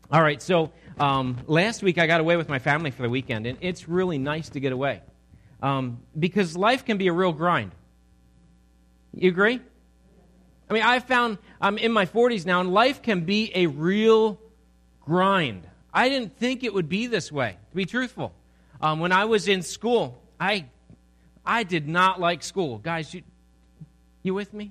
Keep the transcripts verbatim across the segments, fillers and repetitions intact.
All right, so um, last week I got away with my family for the weekend, and it's really nice to get away um, because life can be a real grind. You agree? I mean, I found I'm in my forties now, and life can be a real grind. I didn't think it would be this way, to be truthful. Um, when I was in school, I I did not like school. Guys, you, you with me?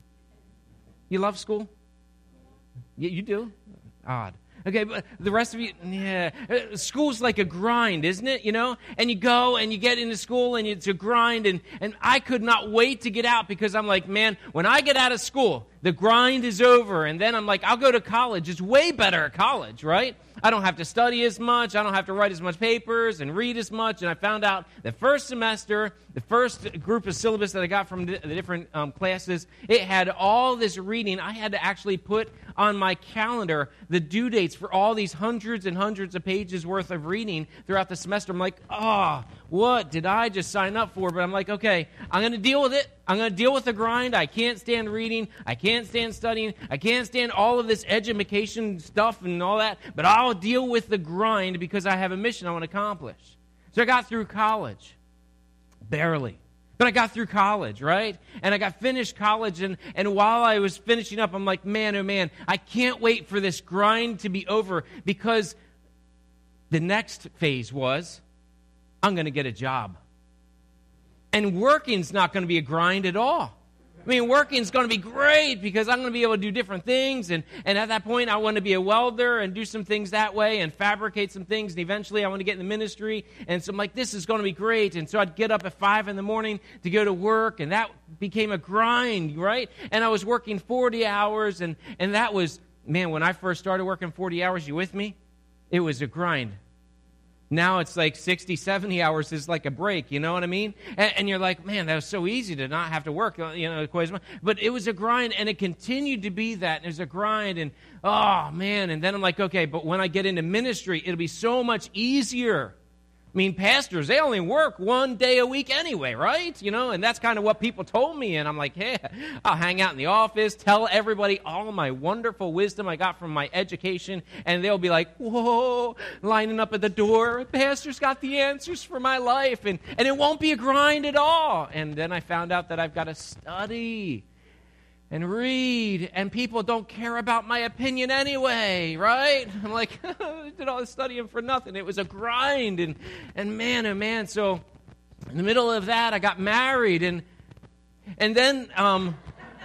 You love school? You, you do? Odd. Okay, but the rest of you, yeah. School's like a grind, isn't it? You know? And you go and you get into school and it's a grind. And, and I could not wait to get out because I'm like, man, when I get out of school, the grind is over. And then I'm like, I'll go to college. It's way better at college, right? I don't have to study as much. I don't have to write as much papers and read as much. And I found out the first semester, the first group of syllabus that I got from the different um, classes, it had all this reading. I had to actually put on my calendar the due dates for all these hundreds and hundreds of pages worth of reading throughout the semester. I'm like, oh, what did I just sign up for? But I'm like, okay, I'm going to deal with it. I'm going to deal with the grind. I can't stand reading. I can't stand studying. I can't stand all of this education stuff and all that. But I'll deal with the grind because I have a mission I want to accomplish. So I got through college. Barely. But I got through college, right? And I got finished college, and, and while I was finishing up, I'm like, man, oh man, I can't wait for this grind to be over because the next phase was, I'm going to get a job. And working's not going to be a grind at all. I mean, working's going to be great because I'm going to be able to do different things. And, and at that point, I want to be a welder and do some things that way and fabricate some things. And eventually, I want to get in the ministry. And so I'm like, this is going to be great. And so I'd get up at five in the morning to go to work. And that became a grind, right? And I was working forty hours. And, and that was, man, when I first started working forty hours, you with me? It was a grind. Now it's like sixty, seventy hours is like a break, you know what I mean? And, and you're like, man, that was so easy to not have to work, you know, quite as much. But it was a grind, and it continued to be that. And it was a grind, and oh, man. And then I'm like, okay, but when I get into ministry, it'll be so much easier. I mean, pastors, they only work one day a week anyway, right? You know, and that's kind of what people told me. And I'm like, yeah, I'll hang out in the office, tell everybody all my wonderful wisdom I got from my education. And they'll be like, whoa, lining up at the door. Pastor's got the answers for my life. And, and it won't be a grind at all. And then I found out that I've got to study and read, and people don't care about my opinion anyway, right? I'm like, I did all this studying for nothing. It was a grind, and and man, oh man. So in the middle of that, I got married, and and then um,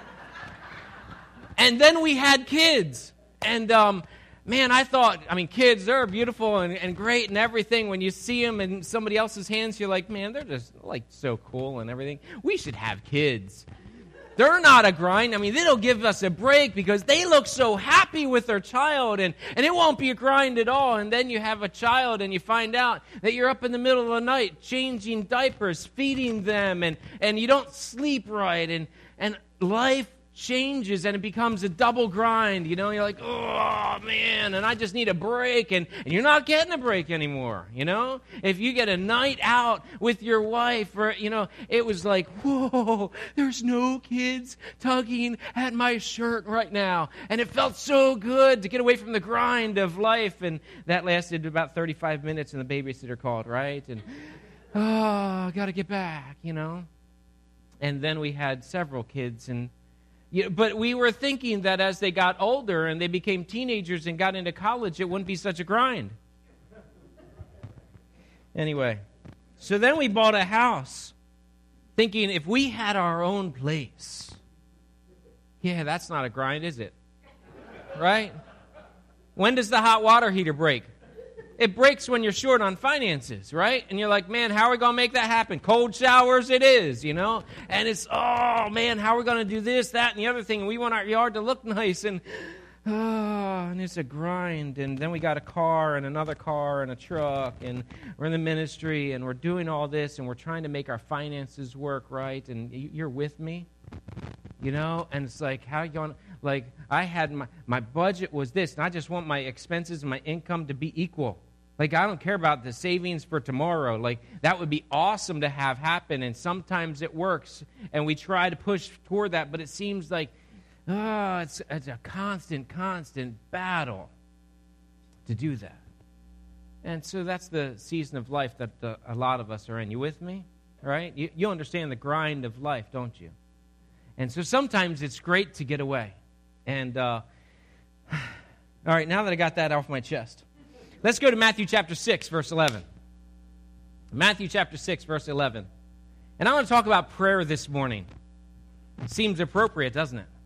and then we had kids, and um, man, I thought, I mean, kids, they're beautiful and, and great and everything. When you see them in somebody else's hands, you're like, man, they're just like so cool and everything. We should have kids. They're not a grind. I mean, they'll give us a break because they look so happy with their child, and, and it won't be a grind at all. And then you have a child, and you find out that you're up in the middle of the night changing diapers, feeding them, and, and you don't sleep right, and, and life changes, and it becomes a double grind. You know, you're like, oh, man, and I just need a break, and, and you're not getting a break anymore, you know? If you get a night out with your wife, or, you know, it was like, whoa, there's no kids tugging at my shirt right now, and it felt so good to get away from the grind of life, and that lasted about thirty-five minutes, and the babysitter called, right? And, oh, I got to get back, you know? And then we had several kids, and Yeah, but we were thinking that as they got older and they became teenagers and got into college, it wouldn't be such a grind. Anyway, so then we bought a house, thinking if we had our own place, yeah, that's not a grind, is it? Right? When does the hot water heater break? It breaks when you're short on finances, right? And you're like, man, how are we going to make that happen? Cold showers it is, you know? And it's, oh, man, how are we going to do this, that, and the other thing? And we want our yard to look nice. And, oh, and it's a grind. And then we got a car and another car and a truck. And we're in the ministry. And we're doing all this. And we're trying to make our finances work, right? And you're with me, you know? And it's like, how are you going to... Like, I had my, my budget was this, and I just want my expenses and my income to be equal. Like, I don't care about the savings for tomorrow. Like, that would be awesome to have happen, and sometimes it works, and we try to push toward that, but it seems like, oh, it's, it's a constant, constant battle to do that. And so that's the season of life that uh, a lot of us are in. You with me? Right? You, you understand the grind of life, don't you? And so sometimes it's great to get away. And, uh, all right, now that I got that off my chest, let's go to Matthew chapter six, verse eleven. Matthew chapter six, verse eleven. And I want to talk about prayer this morning. It seems appropriate, doesn't it?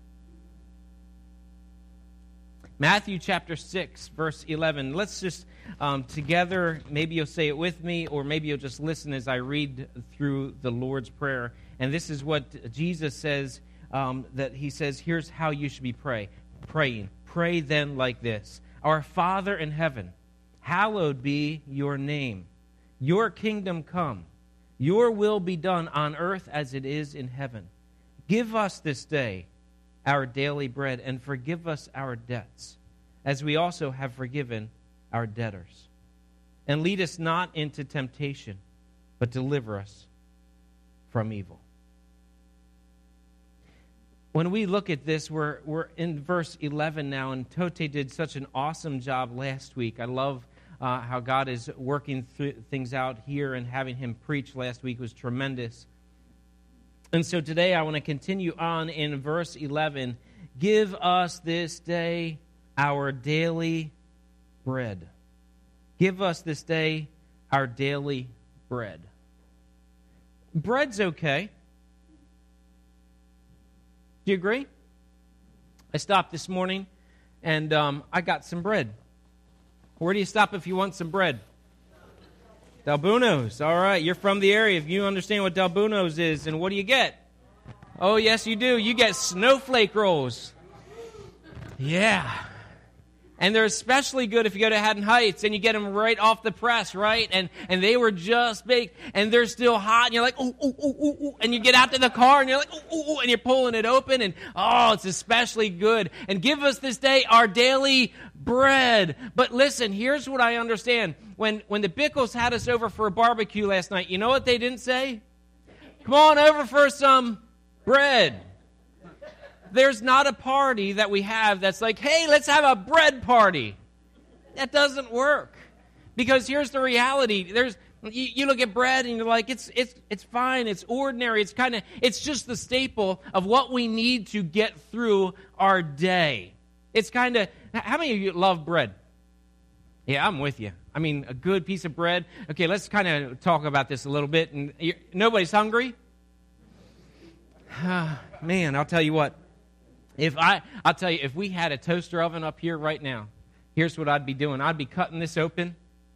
Matthew chapter six, verse eleven. Let's just um, together, maybe you'll say it with me, or maybe you'll just listen as I read through the Lord's Prayer. And this is what Jesus says, um, that he says, here's how you should be pray, praying. Pray then like this. Our Father in heaven, hallowed be your name. Your kingdom come. Your will be done on earth as it is in heaven. Give us this day our daily bread, and forgive us our debts, as we also have forgiven our debtors. And lead us not into temptation, but deliver us from evil. When we look at this, we're, we're in verse eleven now, and Tote did such an awesome job last week. I love uh, how God is working th- things out here, and having him preach last week was tremendous. And so today I want to continue on in verse eleven. Give us this day our daily bread. Give us this day our daily bread. Bread's okay. Do you agree? I stopped this morning and um, I got some bread. Where do you stop if you want some bread? Del Buno's. All right, you're from the area. If you understand what Del Buno's is, and what do you get? Oh, yes, you do. You get snowflake rolls. Yeah. And they're especially good if you go to Haddon Heights and you get them right off the press, right? And and they were just baked and they're still hot. And you're like, ooh, ooh, ooh, ooh, ooh. And you get out to the car and you're like, ooh, ooh, ooh. And you're pulling it open. And oh, it's especially good. And give us this day our daily bread. But listen, here's what I understand. When, when the Bickles had us over for a barbecue last night, you know what they didn't say? Come on over for some bread. There's not a party that we have that's like, hey, let's have a bread party. That doesn't work. Because here's the reality. There's you, you look at bread and you're like, it's it's it's fine, it's ordinary, it's kind of it's just the staple of what we need to get through our day. It's kind of, how many of you love bread? Yeah, I'm with you. I mean, a good piece of bread. Okay, let's kind of talk about this a little bit. And nobody's hungry? Man, I'll tell you what. If I, I'll tell you, if we had a toaster oven up here right now, here's what I'd be doing. I'd be cutting this open.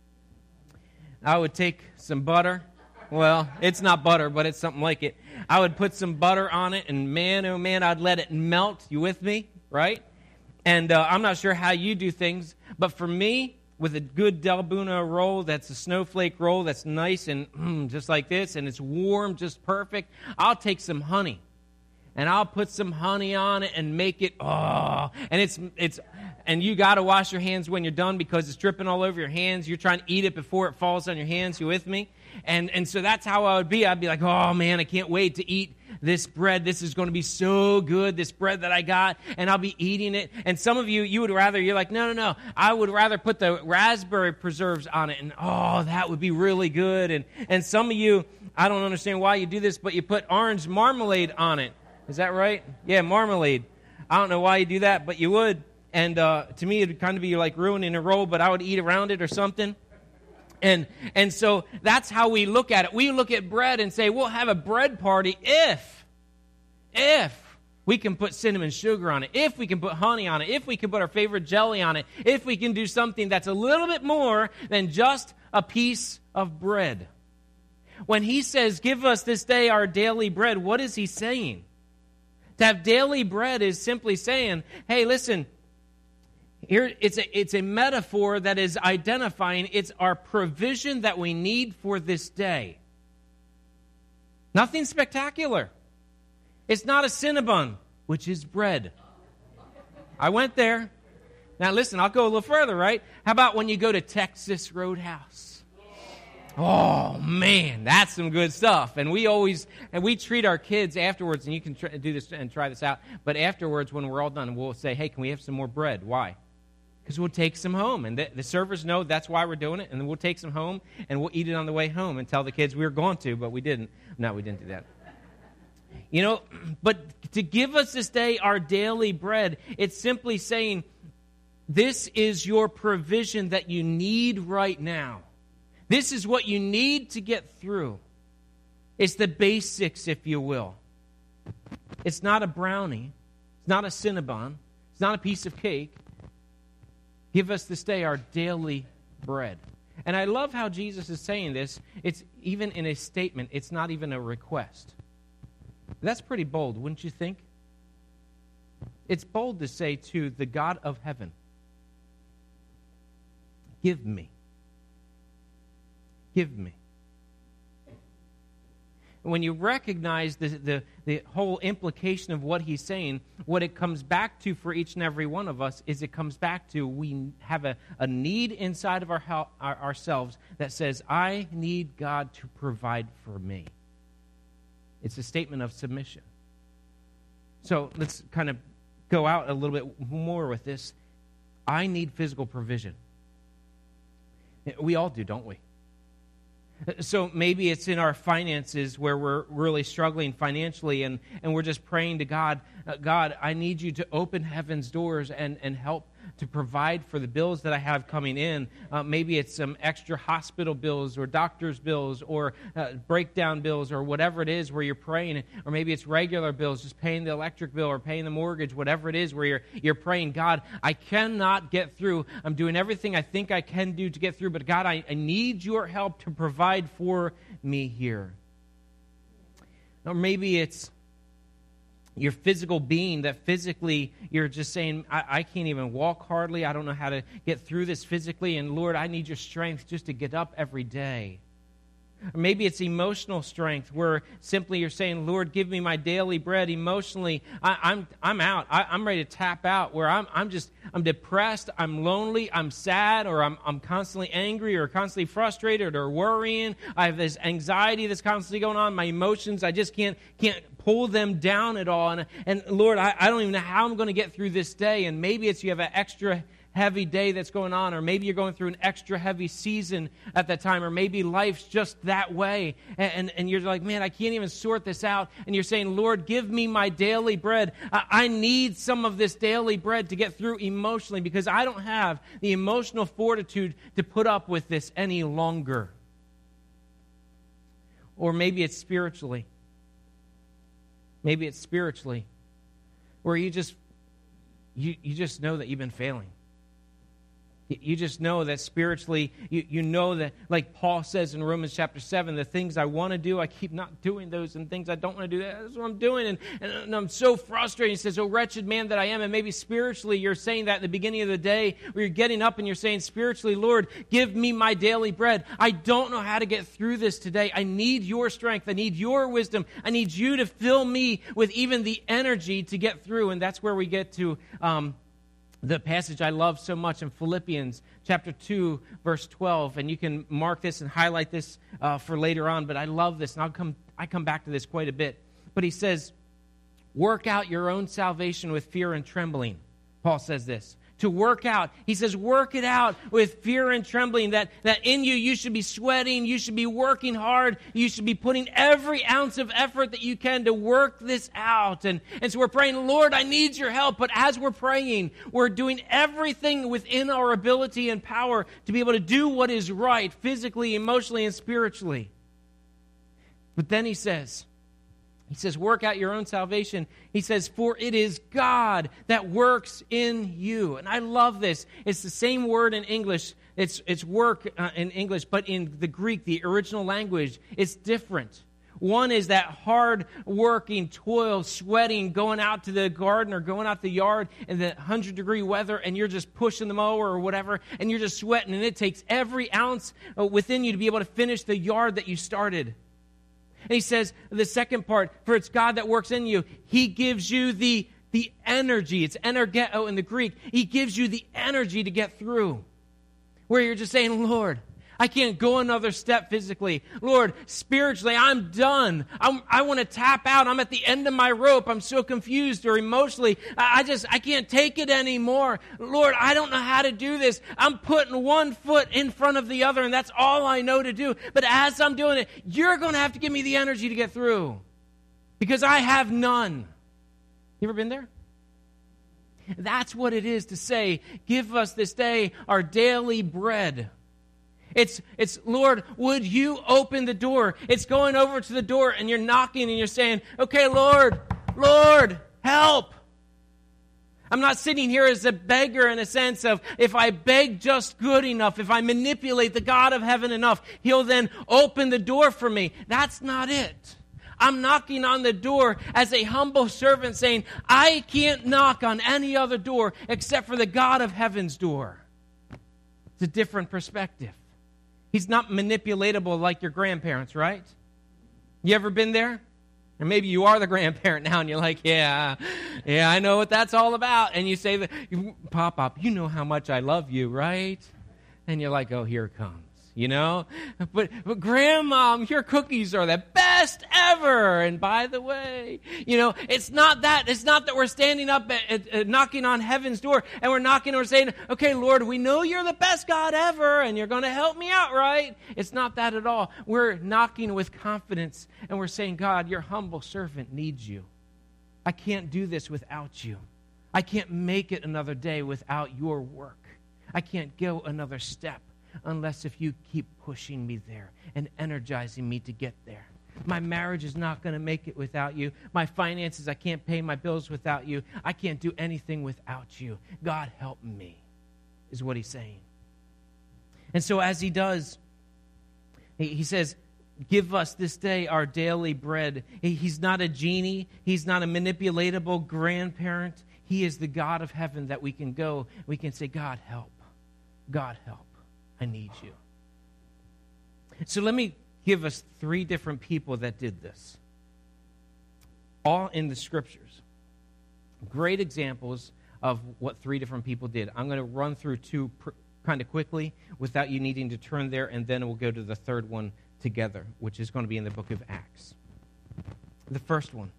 I would take some butter. Well, it's not butter, but it's something like it. I would put some butter on it, and man, oh man, I'd let it melt. You with me? Right? And uh, I'm not sure how you do things, but for me, with a good Del Buno roll, that's a snowflake roll that's nice and mm, just like this, and it's warm, just perfect, I'll take some honey. And I'll put some honey on it and make it, oh, and it's, it's, and you got to wash your hands when you're done because it's dripping all over your hands. You're trying to eat it before it falls on your hands. You with me? And, and so that's how I would be. I'd be like, oh man, I can't wait to eat this bread. This is going to be so good, this bread that I got, and I'll be eating it. And some of you, you would rather, you're like, no, no, no, I would rather put the raspberry preserves on it, and oh, that would be really good. And, and some of you, I don't understand why you do this, but you put orange marmalade on it. Is that right? Yeah, marmalade. I don't know why you do that, but you would. And uh, to me, it would kind of be like ruining a roll, but I would eat around it or something. And and so that's how we look at it. We look at bread and say, we'll have a bread party if, if we can put cinnamon sugar on it, if we can put honey on it, if we can put our favorite jelly on it, if we can do something that's a little bit more than just a piece of bread. When he says, give us this day our daily bread, what is he saying? To have daily bread is simply saying, hey, listen, here it's a, it's a metaphor that is identifying it's our provision that we need for this day. Nothing spectacular. It's not a Cinnabon, which is bread. I went there. Now listen, I'll go a little further, right? How about when you go to Texas Roadhouse? Oh, man, that's some good stuff. And we always, and we treat our kids afterwards, and you can try, do this and try this out, but afterwards when we're all done, we'll say, hey, can we have some more bread? Why? Because we'll take some home. And the, the servers know that's why we're doing it. And then we'll take some home and we'll eat it on the way home and tell the kids we were going to, but we didn't. No, we didn't do that. You know, but to give us this day our daily bread, it's simply saying, this is your provision that you need right now. This is what you need to get through. It's the basics, if you will. It's not a brownie. It's not a Cinnabon. It's not a piece of cake. Give us this day our daily bread. And I love how Jesus is saying this. It's even in a statement. It's not even a request. That's pretty bold, wouldn't you think? It's bold to say to the God of heaven, give me. Give me. When you recognize the, the, the whole implication of what he's saying, what it comes back to for each and every one of us is it comes back to we have a, a need inside of our, our ourselves that says, I need God to provide for me. It's a statement of submission. So let's kind of go out a little bit more with this. I need physical provision. We all do, don't we? So maybe it's in our finances where we're really struggling financially and, and we're just praying to God, uh, God, I need you to open heaven's doors and, and help to provide for the bills that I have coming in. Uh, maybe it's some extra hospital bills or doctor's bills or uh, breakdown bills or whatever it is where you're praying. Or maybe it's regular bills, just paying the electric bill or paying the mortgage, whatever it is where you're, you're praying, God, I cannot get through. I'm doing everything I think I can do to get through, but God, I, I need your help to provide for me here. Or maybe it's your physical being, that physically you're just saying, I, I can't even walk hardly. I don't know how to get through this physically. And Lord, I need your strength just to get up every day. Or maybe it's emotional strength where simply you're saying, Lord, give me my daily bread. Emotionally, I, I'm I'm out. I, I'm ready to tap out where I'm I'm just, I'm depressed, I'm lonely, I'm sad, or I'm I'm constantly angry or constantly frustrated or worrying. I have this anxiety that's constantly going on. My emotions, I just can't can't pull them down at all. And, and Lord, I, I don't even know how I'm going to get through this day. And maybe it's you have an extra heavy day that's going on, or maybe you're going through an extra heavy season at that time, or maybe life's just that way, and, and, and you're like, man, I can't even sort this out, and you're saying, Lord, give me my daily bread. I, I need some of this daily bread to get through emotionally, because I don't have the emotional fortitude to put up with this any longer. Or maybe it's spiritually. Maybe it's spiritually, where you just you, you just know that you've been failing. You just know that spiritually, you, you know that, like Paul says in Romans chapter seven, the things I want to do, I keep not doing those, and things I don't want to do, that's what I'm doing, and, and, and I'm so frustrated. He says, oh, wretched man that I am. And maybe spiritually you're saying that at the beginning of the day, where you're getting up and you're saying spiritually, Lord, give me my daily bread. I don't know how to get through this today. I need your strength. I need your wisdom. I need you to fill me with even the energy to get through. And that's where we get to um, the passage I love so much in Philippians chapter two, verse twelve. And you can mark this and highlight this uh, for later on, but I love this, and I'll come, I come back to this quite a bit. But he says, work out your own salvation with fear and trembling. Paul says this. To work out. He says, work it out with fear and trembling, that, that in you, you should be sweating, you should be working hard, you should be putting every ounce of effort that you can to work this out. And, and so we're praying, Lord, I need your help. But as we're praying, we're doing everything within our ability and power to be able to do what is right, physically, emotionally, and spiritually. But then he says, He says, work out your own salvation. He says, for it is God that works in you. And I love this. It's the same word in English. It's, it's work uh, in English, but in the Greek, the original language, it's different. One is that hard working, toil, sweating, going out to the garden or going out to the yard in the one hundred degree weather, and you're just pushing the mower or whatever, and you're just sweating, and it takes every ounce within you to be able to finish the yard that you started. And he says, the second part, for it's God that works in you. He gives you the, the energy. It's energeto in the Greek. He gives you the energy to get through. Where you're just saying, Lord, I can't go another step physically. Lord, spiritually, I'm done. I'm, I want to tap out. I'm at the end of my rope. I'm so confused, or emotionally, I, I just, I can't take it anymore. Lord, I don't know how to do this. I'm putting one foot in front of the other, and that's all I know to do. But as I'm doing it, you're going to have to give me the energy to get through, because I have none. You ever been there? That's what it is to say, give us this day our daily bread. It's, it's, Lord, would you open the door? It's going over to the door and you're knocking and you're saying, okay, Lord, Lord, help. I'm not sitting here as a beggar in a sense of if I beg just good enough, if I manipulate the God of heaven enough, he'll then open the door for me. That's not it. I'm knocking on the door as a humble servant saying, I can't knock on any other door except for the God of heaven's door. It's a different perspective. He's not manipulatable like your grandparents, right? You ever been there? Or maybe you are the grandparent now and you're like, yeah, yeah, I know what that's all about. And you say, Pop-Pop, you know how much I love you, right? And you're like, oh, here it comes. You know, but, but Grandma, your cookies are the best ever. And by the way, you know, it's not that. It's not that we're standing up at, at, at knocking on heaven's door and we're knocking and we're saying, okay, Lord, we know you're the best God ever and you're going to help me out, right? It's not that at all. We're knocking with confidence and we're saying, God, your humble servant needs you. I can't do this without you. I can't make it another day without your work. I can't go another step unless if you keep pushing me there and energizing me to get there. My marriage is not going to make it without you. My finances, I can't pay my bills without you. I can't do anything without you. God, help me, is what he's saying. And so as he does, he, he says, give us this day our daily bread. He, he's not a genie. He's not a manipulatable grandparent. He is the God of heaven that we can go. We can say, God, help. God, help. I need you. So let me give us three different people that did this. All in the scriptures. Great examples of what three different people did. I'm going to run through two pr- kind of quickly without you needing to turn there, and then we'll go to the third one together, which is going to be in the book of Acts. The first one,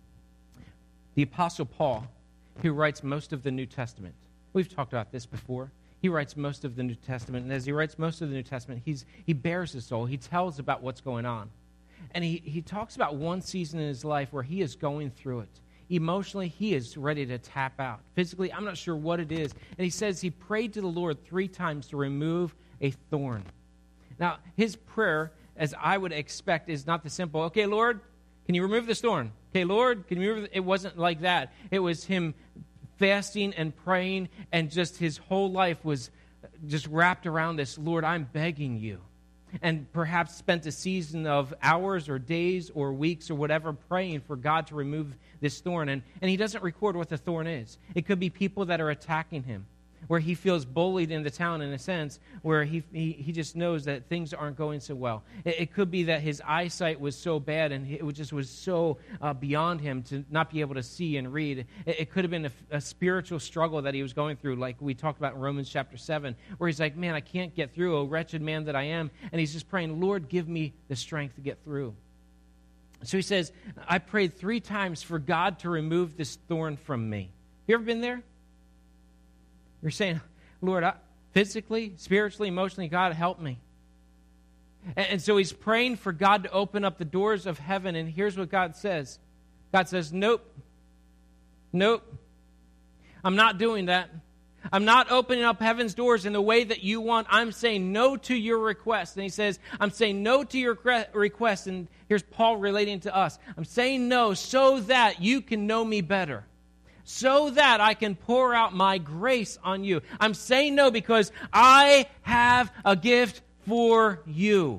the Apostle Paul, who writes most of the New Testament. We've talked about this before. He writes most of the New Testament, and as he writes most of the New Testament, he's he bears his soul. He tells about what's going on. And he, he talks about one season in his life where he is going through it. Emotionally, he is ready to tap out. Physically, I'm not sure what it is. And he says he prayed to the Lord three times to remove a thorn. Now, his prayer, as I would expect, is not the simple, okay, Lord, can you remove this thorn? Okay, Lord, can you remove it? It wasn't like that. It was him fasting and praying, and just his whole life was just wrapped around this, Lord, I'm begging you. And perhaps spent a season of hours or days or weeks or whatever praying for God to remove this thorn. And, and he doesn't record what the thorn is. It could be people that are attacking him, where he feels bullied in the town in a sense, where he he, he just knows that things aren't going so well. It, it could be that his eyesight was so bad and it just was so uh, beyond him to not be able to see and read. It, it could have been a, a spiritual struggle that he was going through, like we talked about in Romans chapter seven, where he's like, man, I can't get through, oh wretched man that I am. And he's just praying, Lord, give me the strength to get through. So he says, I prayed three times for God to remove this thorn from me. You ever been there? You're saying, Lord, I, physically, spiritually, emotionally, God, help me. And, and so he's praying for God to open up the doors of heaven, and here's what God says. God says, nope, nope, I'm not doing that. I'm not opening up heaven's doors in the way that you want. I'm saying no to your request. And he says, I'm saying no to your request. And here's Paul relating to us. I'm saying no so that you can know me better, so that I can pour out my grace on you. I'm saying no because I have a gift for you.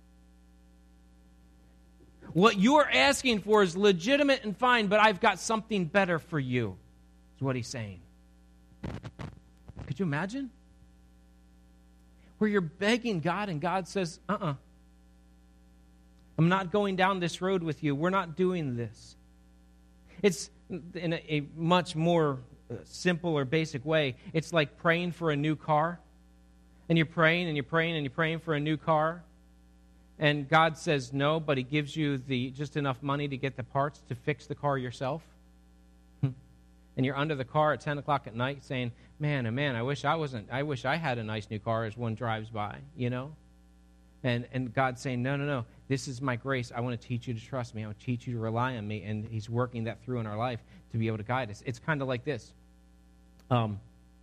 What you're asking for is legitimate and fine, but I've got something better for you, is what he's saying. Could you imagine? Where you're begging God and God says, uh-uh. I'm not going down this road with you. We're not doing this. It's in a, a much more uh, simple or basic way. It's like praying for a new car. And you're praying and you're praying and you're praying for a new car. And God says no, but he gives you the just enough money to get the parts to fix the car yourself. And you're under the car at ten o'clock at night saying, man, oh man, I wish I wasn't, I wish I had a nice new car as one drives by, you know? And and God's saying, no, no, no, this is my grace. I want to teach you to trust me. I want to teach you to rely on me. And he's working that through in our life to be able to guide us. It's kind of like this. Um,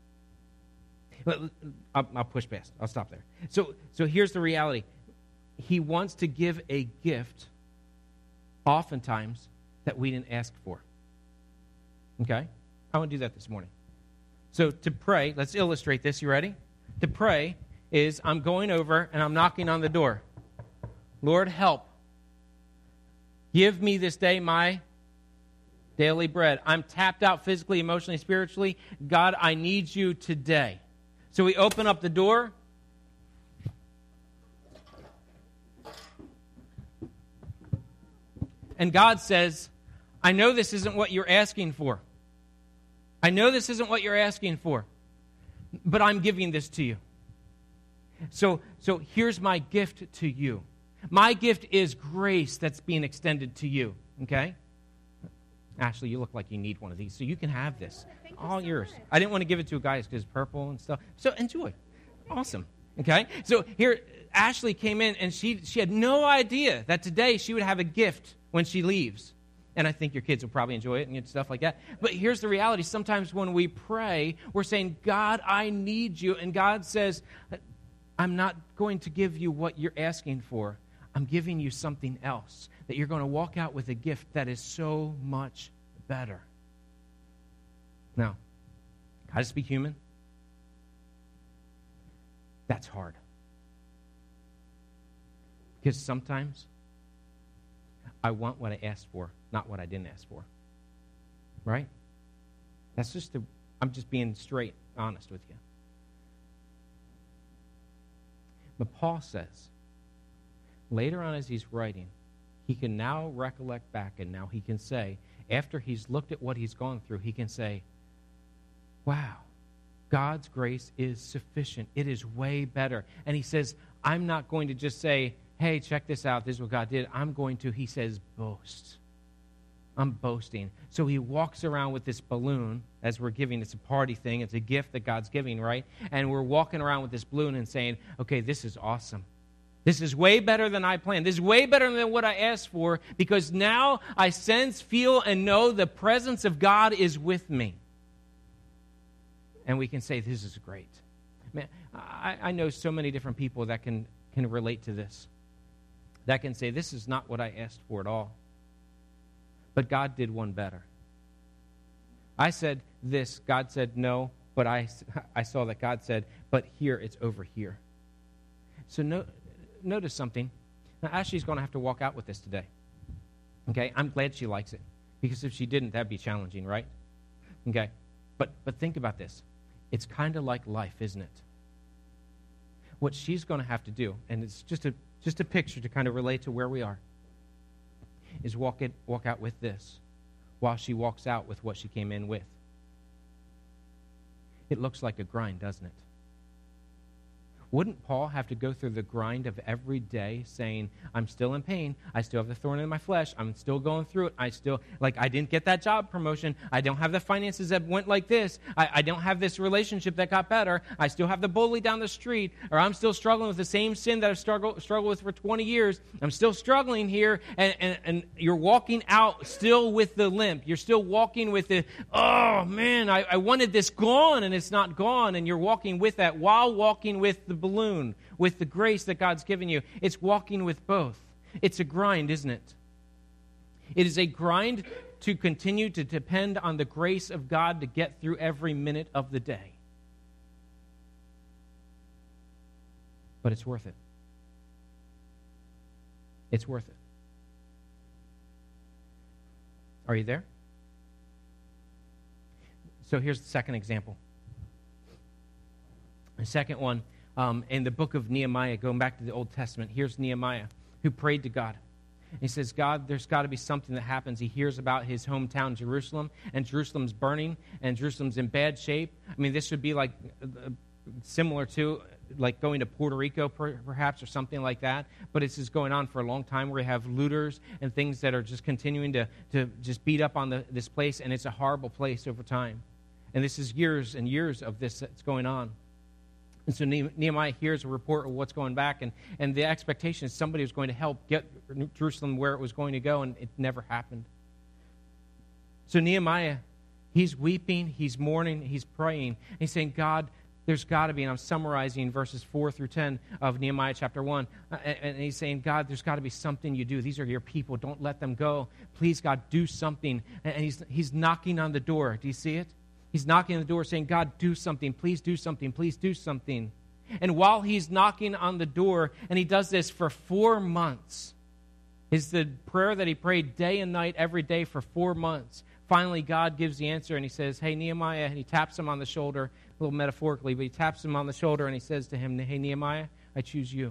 I'll, I'll push past. I'll stop there. So, so here's the reality. He wants to give a gift, oftentimes, that we didn't ask for. Okay? I want to do that this morning. So to pray, let's illustrate this. You ready? To pray is I'm going over and I'm knocking on the door. Lord, help. Give me this day my daily bread. I'm tapped out physically, emotionally, spiritually. God, I need you today. So we open up the door. And God says, I know this isn't what you're asking for. I know this isn't what you're asking for, but I'm giving this to you. So, so here's my gift to you. My gift is grace that's being extended to you, okay? Ashley, you look like you need one of these, so you can have this. Thank All you so yours. much. I didn't want to give it to guys because it's purple and stuff. So enjoy. Awesome. Okay? So here, Ashley came in, and she she had no idea that today she would have a gift when she leaves. And I think your kids will probably enjoy it and get stuff like that. But here's the reality. Sometimes when we pray, we're saying, God, I need you. And God says, I'm not going to give you what you're asking for. I'm giving you something else, that you're going to walk out with a gift that is so much better. Now, can I just be human? That's hard. Because sometimes I want what I asked for, not what I didn't ask for. Right? That's just the, I'm just being straight, honest with you. But Paul says, later on as he's writing, he can now recollect back, and now he can say, after he's looked at what he's gone through, he can say, wow, God's grace is sufficient. It is way better. And he says, I'm not going to just say, hey, check this out. This is what God did. I'm going to, he says, boast. I'm boasting. So he walks around with this balloon as we're giving. It's a party thing. It's a gift that God's giving, right? And we're walking around with this balloon and saying, okay, this is awesome. This is way better than I planned. This is way better than what I asked for, because now I sense, feel, and know the presence of God is with me. And we can say, this is great. Man, I, I know so many different people that can, can relate to this. That can say, this is not what I asked for at all. But God did one better. I said this, God said no, but I, I saw that God said, but here, it's over here. So no, notice something. Now, Ashley's going to have to walk out with this today. Okay, I'm glad she likes it. Because if she didn't, that'd be challenging, right? Okay, but but think about this. It's kind of like life, isn't it? What she's going to have to do, and it's just a just a picture to kind of relate to where we are, is walk it walk out with this while she walks out with what she came in with. It looks like a grind, doesn't it? Wouldn't Paul have to go through the grind of every day saying, I'm still in pain, I still have the thorn in my flesh, I'm still going through it, I still, like, I didn't get that job promotion, I don't have the finances that went like this, I, I don't have this relationship that got better, I still have the bully down the street, or I'm still struggling with the same sin that I've struggled, struggled with for twenty years, I'm still struggling here, and, and, and you're walking out still with the limp, you're still walking with the, oh man, I, I wanted this gone, and it's not gone, and you're walking with that while walking with the balloon, with the grace that God's given you. It's walking with both. It's a grind, isn't it? It is a grind to continue to depend on the grace of God to get through every minute of the day. But it's worth it. It's worth it. Are you there? So here's the second example. The second one, Um, in the book of Nehemiah, going back to the Old Testament, here's Nehemiah who prayed to God. He says, God, there's got to be something that happens. He hears about his hometown, Jerusalem, and Jerusalem's burning, and Jerusalem's in bad shape. I mean, this would be like uh, similar to like going to Puerto Rico per, perhaps or something like that. But this is going on for a long time where you have looters and things that are just continuing to, to just beat up on the, this place, and it's a horrible place over time. And this is years and years of this that's going on. And so Nehemiah hears a report of what's going back, and, and the expectation is somebody was going to help get Jerusalem where it was going to go, and it never happened. So Nehemiah, he's weeping, he's mourning, he's praying, and he's saying, God, there's got to be, and I'm summarizing verses four through ten of Nehemiah chapter one, and he's saying, God, there's got to be something you do. These are your people. Don't let them go. Please, God, do something. And he's, he's knocking on the door. Do you see it? He's knocking on the door saying, God, do something. Please do something. Please do something. And while he's knocking on the door, and he does this for four months, is the prayer that he prayed day and night every day for four months. Finally, God gives the answer, and he says, hey, Nehemiah, and he taps him on the shoulder, a little metaphorically, but he taps him on the shoulder, and he says to him, hey, Nehemiah, I choose you.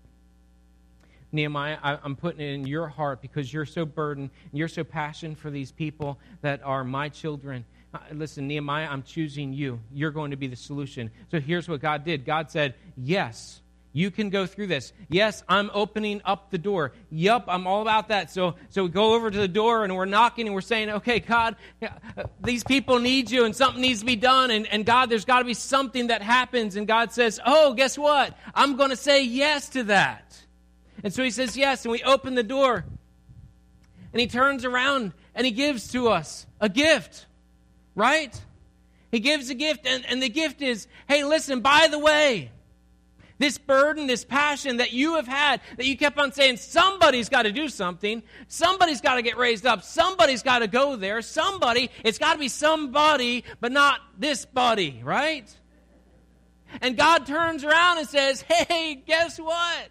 Nehemiah, I, I'm putting it in your heart because you're so burdened, and you're so passionate for these people that are my children. Uh, listen, Nehemiah, I'm choosing you. You're going to be the solution. So here's what God did. God said, yes, you can go through this. Yes, I'm opening up the door. Yup, I'm all about that. So so we go over to the door and we're knocking and we're saying, okay, God, these people need you and something needs to be done. And, and God, there's got to be something that happens. And God says, oh, guess what? I'm going to say yes to that. And so he says yes, and we open the door. And he turns around and he gives to us a gift, right? He gives a gift, and, and the gift is, hey, listen, by the way, this burden, this passion that you have had, that you kept on saying, somebody's got to do something. Somebody's got to get raised up. Somebody's got to go there. Somebody, it's got to be somebody, but not this buddy, right? And God turns around and says, hey, guess what?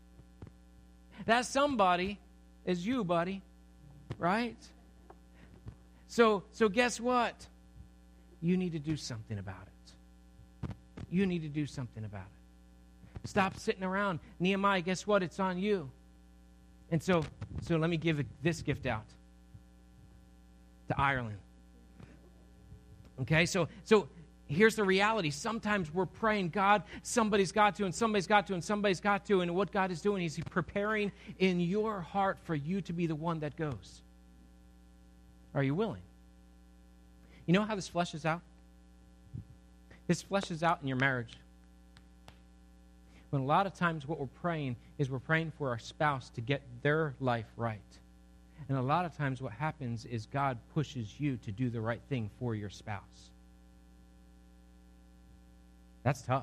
That somebody is you, buddy, right? So, so guess what? You need to do something about it. You need to do something about it. Stop sitting around. Nehemiah, guess what? It's on you. And so, so let me give this gift out to Ireland. Okay, so so here's the reality. Sometimes we're praying, God, somebody's got to, and somebody's got to, and somebody's got to. And what God is doing is He's preparing in your heart for you to be the one that goes. Are you willing? You know how this fleshes out? This fleshes out in your marriage. When a lot of times what we're praying is we're praying for our spouse to get their life right. And a lot of times what happens is God pushes you to do the right thing for your spouse. That's tough.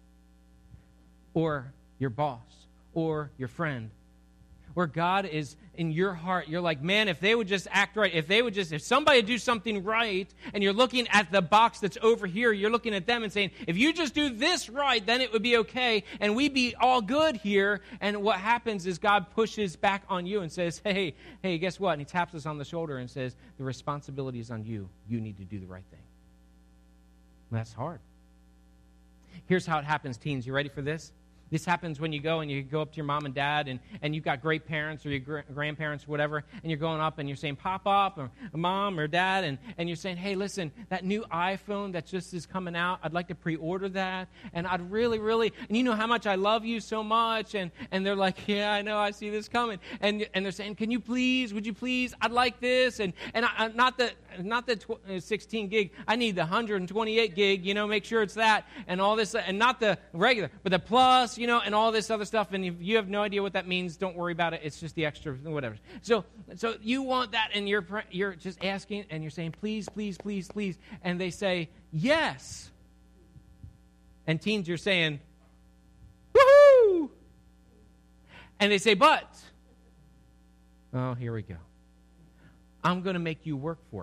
Or your boss, or your friend. Where God is in your heart, you're like, man, if they would just act right, if they would just, if somebody would do something right, and you're looking at the box that's over here, you're looking at them and saying, if you just do this right, then it would be okay, and we'd be all good here. And what happens is God pushes back on you and says, hey, hey, guess what? And He taps us on the shoulder and says, the responsibility is on you. You need to do the right thing. And that's hard. Here's how it happens, teens. You ready for this? This happens when you go and you go up to your mom and dad, and, and you've got great parents or your gr- grandparents or whatever, and you're going up and you're saying, Pop up, or Mom or Dad, and, and you're saying, hey, listen, that new iPhone that just is coming out, I'd like to pre-order that, and I'd really, really, and you know how much I love you so much, and, and they're like, yeah, I know, I see this coming, and and they're saying, can you please, would you please, I'd like this, and and I, not the not the tw- sixteen gig, I need the one hundred twenty-eight gig, you know, make sure it's that, and all this, and not the regular, but the plus, you know, and all this other stuff, and if you have no idea what that means, don't worry about it. It's just the extra, whatever. So, so you want that, and you're you're just asking, and you're saying, please, please, please, please, and they say, yes. And teens, you're saying, woohoo! And they say, but, oh, here we go. I'm going to make you work for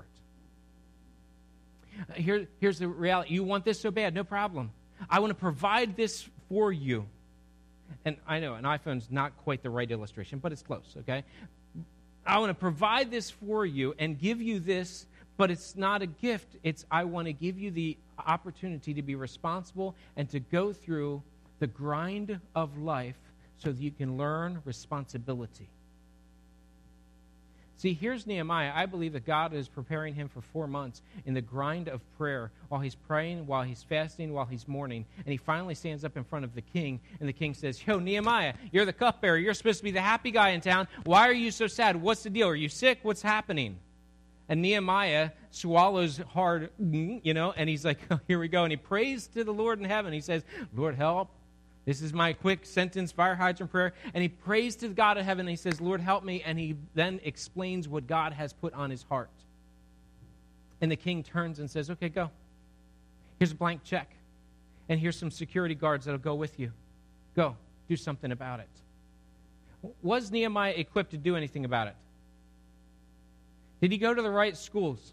it. Here, here's the reality. You want this so bad, no problem. I want to provide this for you. And I know an iPhone's not quite the right illustration, but it's close, okay? I want to provide this for you and give you this, but it's not a gift. It's I want to give you the opportunity to be responsible and to go through the grind of life so that you can learn responsibility. See, here's Nehemiah. I believe that God is preparing him for four months in the grind of prayer, while he's praying, while he's fasting, while he's mourning. And he finally stands up in front of the king, and the king says, yo, Nehemiah, you're the cupbearer. You're supposed to be the happy guy in town. Why are you so sad? What's the deal? Are you sick? What's happening? And Nehemiah swallows hard, you know, and he's like, oh, here we go. And he prays to the Lord in heaven. He says, Lord, help. This is my quick sentence, fire hydrant prayer. And he prays to the God of heaven, and he says, Lord, help me. And he then explains what God has put on his heart. And the king turns and says, okay, go. Here's a blank check. And here's some security guards that'll go with you. Go. Do something about it. Was Nehemiah equipped to do anything about it? Did he go to the right schools?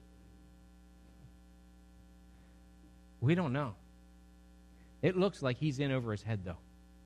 We don't know. It looks like he's in over his head, though.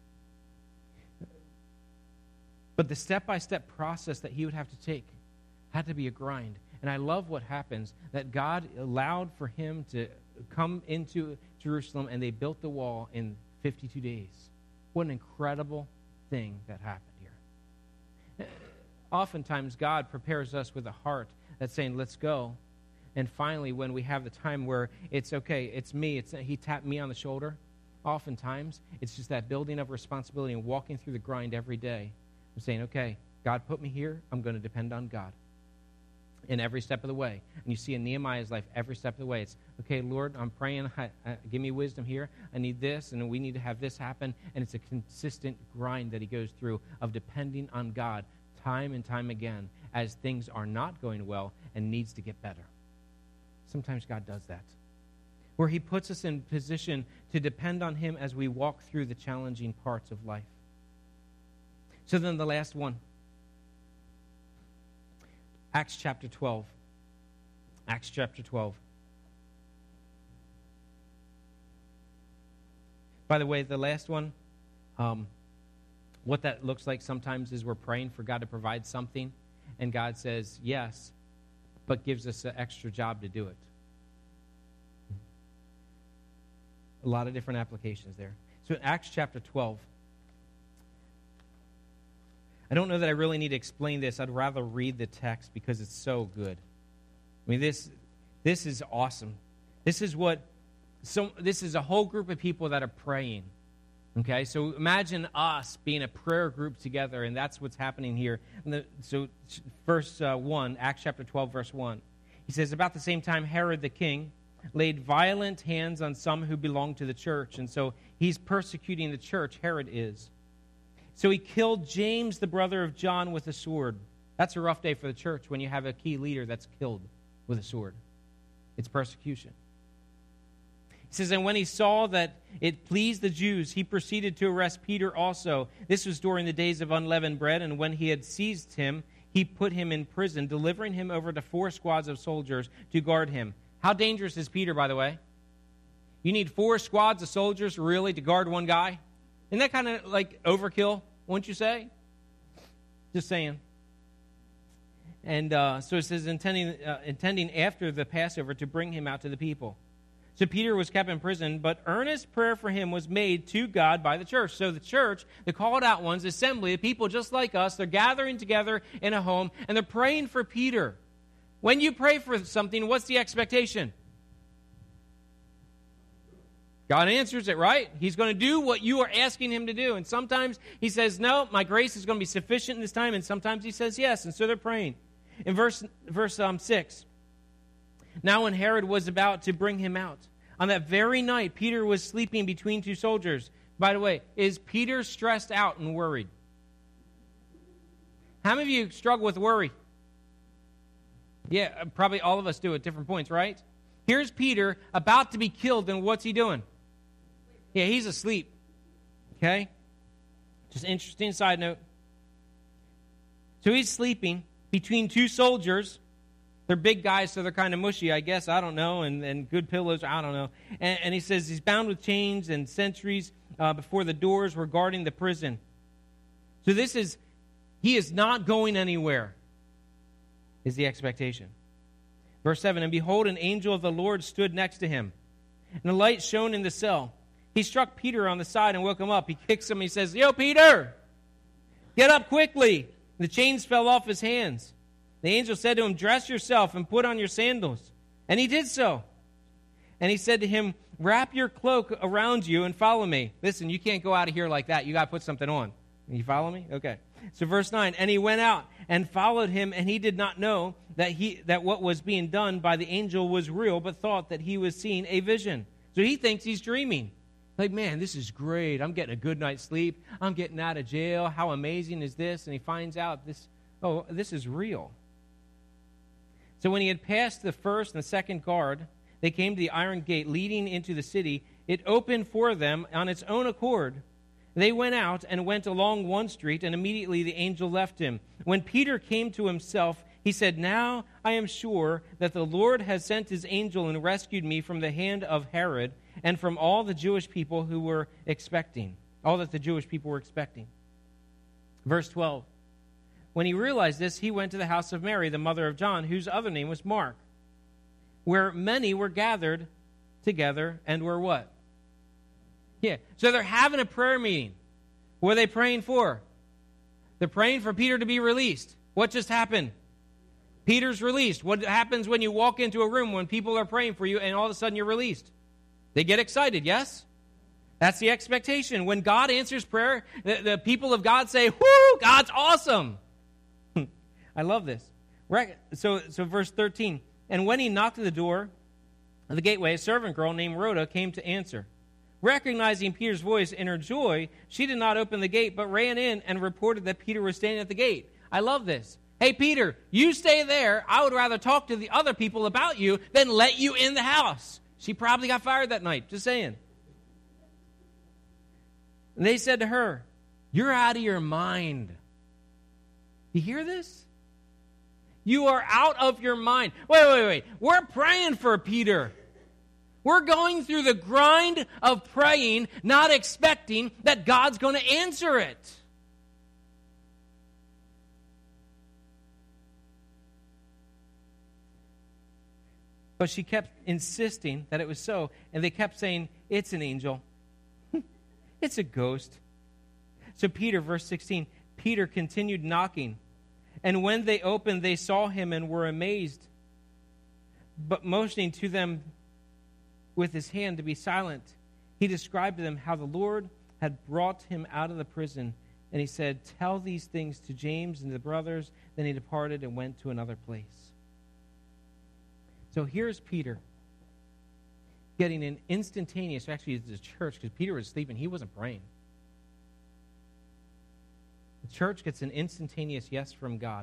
But the step-by-step process that he would have to take had to be a grind. And I love what happens, that God allowed for him to come into Jerusalem, and they built the wall in fifty-two days. What an incredible thing that happened here. Oftentimes, God prepares us with a heart that's saying, let's go. And finally, when we have the time where it's okay, it's me, it's he tapped me on the shoulder, oftentimes, it's just that building of responsibility and walking through the grind every day. I'm saying, okay, God put me here. I'm going to depend on God in every step of the way. And you see in Nehemiah's life, every step of the way, it's, okay, Lord, I'm praying. I, I, give me wisdom here. I need this, and we need to have this happen. And it's a consistent grind that he goes through of depending on God time and time again as things are not going well and needs to get better. Sometimes God does that, where he puts us in position to depend on him as we walk through the challenging parts of life. So then the last one, Acts chapter twelve. Acts chapter twelve. By the way, the last one, um, what that looks like sometimes is we're praying for God to provide something, and God says yes, but gives us an extra job to do it. A lot of different applications there. So in Acts chapter twelve, I don't know that I really need to explain this. I'd rather read the text because it's so good. I mean, this this is awesome. This is what so this is a whole group of people that are praying. Okay, so imagine us being a prayer group together, and that's what's happening here. And the, so verse uh, one, Acts chapter twelve, verse one. He says, about the same time, Herod the king laid violent hands on some who belonged to the church. And so he's persecuting the church, Herod is. So he killed James, the brother of John, with a sword. That's a rough day for the church when you have a key leader that's killed with a sword. It's persecution. He says, and when he saw that it pleased the Jews, he proceeded to arrest Peter also. This was during the days of unleavened bread, and when he had seized him, he put him in prison, delivering him over to four squads of soldiers to guard him. How dangerous is Peter, by the way? You need four squads of soldiers, really, to guard one guy? Isn't that kind of like overkill, wouldn't you say? Just saying. And uh, so it says, intending, uh, intending after the Passover to bring him out to the people. So Peter was kept in prison, but earnest prayer for him was made to God by the church. So the church, the called out ones, assembly, the people just like us, they're gathering together in a home, and they're praying for Peter. When you pray for something, what's the expectation? God answers it, right? He's going to do what you are asking him to do. And sometimes he says, no, my grace is going to be sufficient in this time. And sometimes he says yes. And so they're praying. In verse verse um, six, now when Herod was about to bring him out, on that very night, Peter was sleeping between two soldiers. By the way, is Peter stressed out and worried? How many of you struggle with worry? Yeah, probably all of us do at different points, right? Here's Peter about to be killed, and what's he doing? Yeah, he's asleep. Okay? Just interesting side note. So he's sleeping between two soldiers. They're big guys, so they're kind of mushy, I guess. I don't know. And, and good pillows, I don't know. And, and he says he's bound with chains, and sentries uh, before the doors were guarding the prison. So this is, he is not going anywhere, is the expectation. Verse seven, and behold, an angel of the Lord stood next to him, and a light shone in the cell. He struck Peter on the side and woke him up. He kicks him. He says, yo, Peter, get up quickly. The chains fell off his hands. The angel said to him, dress yourself and put on your sandals. And he did so. And he said to him, wrap your cloak around you and follow me. Listen, you can't go out of here like that. You got to put something on. You follow me? Okay. So verse nine, and he went out and followed him, and he did not know that he that what was being done by the angel was real, but thought that he was seeing a vision. So he thinks he's dreaming. Like, man, this is great. I'm getting a good night's sleep. I'm getting out of jail. How amazing is this? And he finds out this, oh, this is real. So when he had passed the first and the second guard, they came to the iron gate leading into the city. It opened for them on its own accord. They went out and went along one street, and immediately the angel left him. When Peter came to himself, he said, now I am sure that the Lord has sent his angel and rescued me from the hand of Herod and from all the Jewish people who were expecting, all that the Jewish people were expecting. Verse twelve. When he realized this, he went to the house of Mary, the mother of John, whose other name was Mark, where many were gathered together and were what? Yeah. So they're having a prayer meeting. What are they praying for? They're praying for Peter to be released. What just happened? Peter's released. What happens when you walk into a room when people are praying for you and all of a sudden you're released? They get excited, yes? That's the expectation. When God answers prayer, the, the people of God say, whoo, God's awesome. I love this. So, so verse thirteen, and when he knocked at the door of the gateway, a servant girl named Rhoda came to answer. Recognizing Peter's voice in her joy, she did not open the gate, but ran in and reported that Peter was standing at the gate. I love this. Hey, Peter, you stay there. I would rather talk to the other people about you than let you in the house. She probably got fired that night, just saying. And they said to her, you're out of your mind. You hear this? You are out of your mind. Wait, wait, wait. We're praying for Peter. We're going through the grind of praying, not expecting that God's going to answer it. But she kept insisting that it was so, and they kept saying, it's an angel. It's a ghost. So Peter, verse sixteen, Peter continued knocking, and when they opened, they saw him and were amazed. But motioning to them with his hand to be silent, he described to them how the Lord had brought him out of the prison. And he said, tell these things to James and the brothers. Then he departed and went to another place. So here's Peter getting an instantaneous, actually it's the church, because Peter was sleeping, he wasn't praying. The church gets an instantaneous yes from God.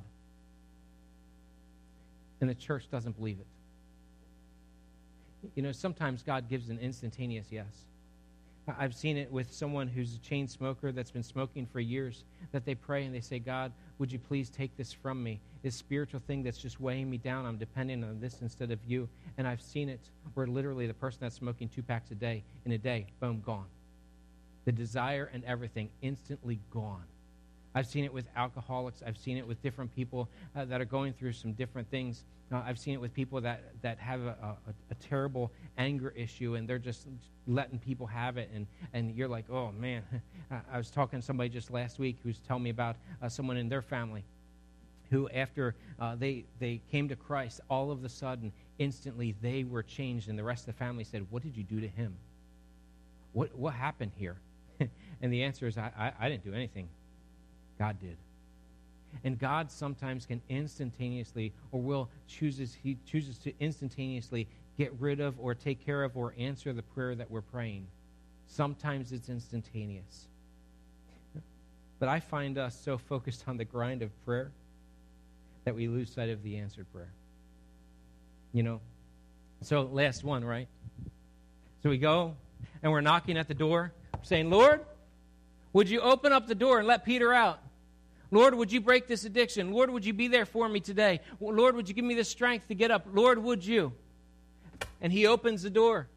And the church doesn't believe it. You know, sometimes God gives an instantaneous yes. I've seen it with someone who's a chain smoker that's been smoking for years, that they pray and they say, God, would you please take this from me? This spiritual thing that's just weighing me down, I'm depending on this instead of you. And I've seen it where literally the person that's smoking two packs a day, in a day, boom, gone. The desire and everything instantly gone. I've seen it with alcoholics. I've seen it with different people uh, that are going through some different things. Uh, I've seen it with people that, that have a, a, a terrible anger issue, and they're just letting people have it. And, and you're like, oh, man. I was talking to somebody just last week who was telling me about uh, someone in their family who, after uh, they, they came to Christ, all of a sudden, instantly, they were changed. And the rest of the family said, what did you do to him? What, what happened here? And the answer is, I, I, I didn't do anything. God did. And God sometimes can instantaneously, or will chooses, he chooses to instantaneously get rid of or take care of or answer the prayer that we're praying. Sometimes it's instantaneous. But I find us so focused on the grind of prayer that we lose sight of the answered prayer. You know? So last one, right? So we go and we're knocking at the door saying, Lord, would you open up the door and let Peter out? Lord, would you break this addiction? Lord, would you be there for me today? Lord, would you give me the strength to get up? Lord, would you? And he opens the door.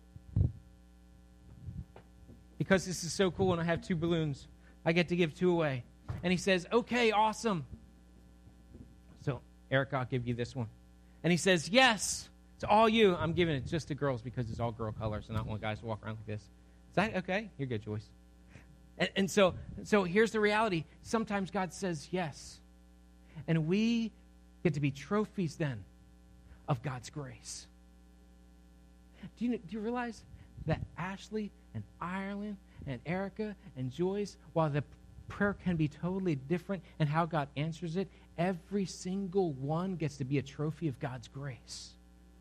Because this is so cool and I have two balloons, I get to give two away. And he says, okay, awesome. So, Eric, I'll give you this one. And he says, yes, it's all you. I'm giving it just to girls because it's all girl colors and I don't want guys to walk around like this. Is that okay? You're good, Joyce. And, and so, so here's the reality. Sometimes God says yes. And we get to be trophies then of God's grace. Do you, do you realize that Ashley and Ireland and Erica and Joyce, while the prayer can be totally different and how God answers it, every single one gets to be a trophy of God's grace.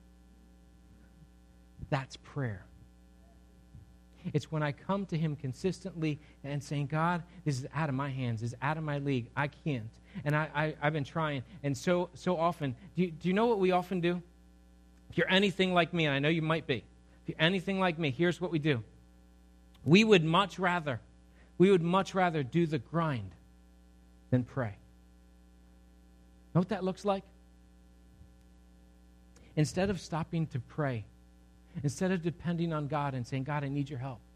That's prayer. It's when I come to him consistently and saying, God, this is out of my hands. This is out of my league. I can't. And I, I, I've been trying. And so so often, do you, do you know what we often do? If you're anything like me, and I know you might be, if you're anything like me, here's what we do. We would much rather, we would much rather do the grind than pray. Know what that looks like? Instead of stopping to pray, instead of depending on God and saying, God, I need your help,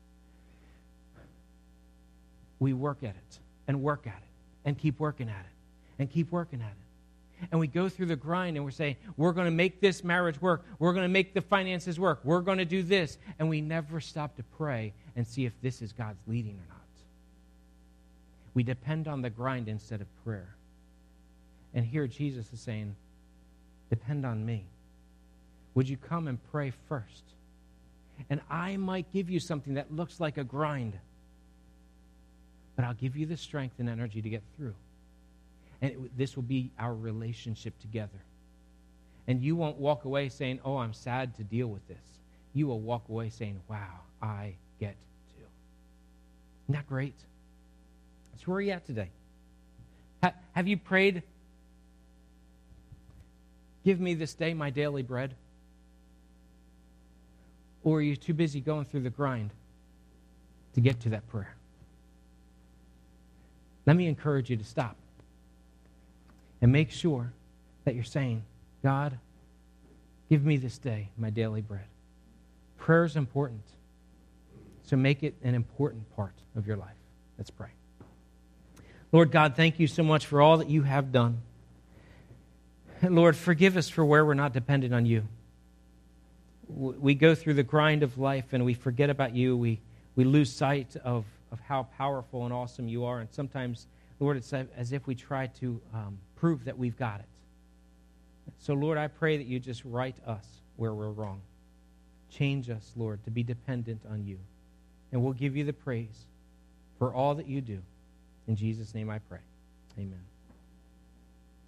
we work at it and work at it and keep working at it and keep working at it. And we go through the grind and we're saying, we're going to make this marriage work. We're going to make the finances work. We're going to do this. And we never stop to pray and see if this is God's leading or not. We depend on the grind instead of prayer. And here Jesus is saying, depend on me. Would you come and pray first? And I might give you something that looks like a grind, but I'll give you the strength and energy to get through. And it, this will be our relationship together. And you won't walk away saying, oh, I'm sad to deal with this. You will walk away saying, wow, I get to. Isn't that great? That's where are you at today? Ha- have you prayed, give me this day my daily bread? Or are you too busy going through the grind to get to that prayer? Let me encourage you to stop and make sure that you're saying, God, give me this day my daily bread. Prayer is important, so make it an important part of your life. Let's pray. Lord God, thank you so much for all that you have done. And Lord, forgive us for where we're not dependent on you. We go through the grind of life and we forget about you. We we lose sight of, of how powerful and awesome you are. And sometimes, Lord, it's as if we try to um, prove that we've got it. So, Lord, I pray that you just right us where we're wrong. Change us, Lord, to be dependent on you. And we'll give you the praise for all that you do. In Jesus' name I pray. Amen.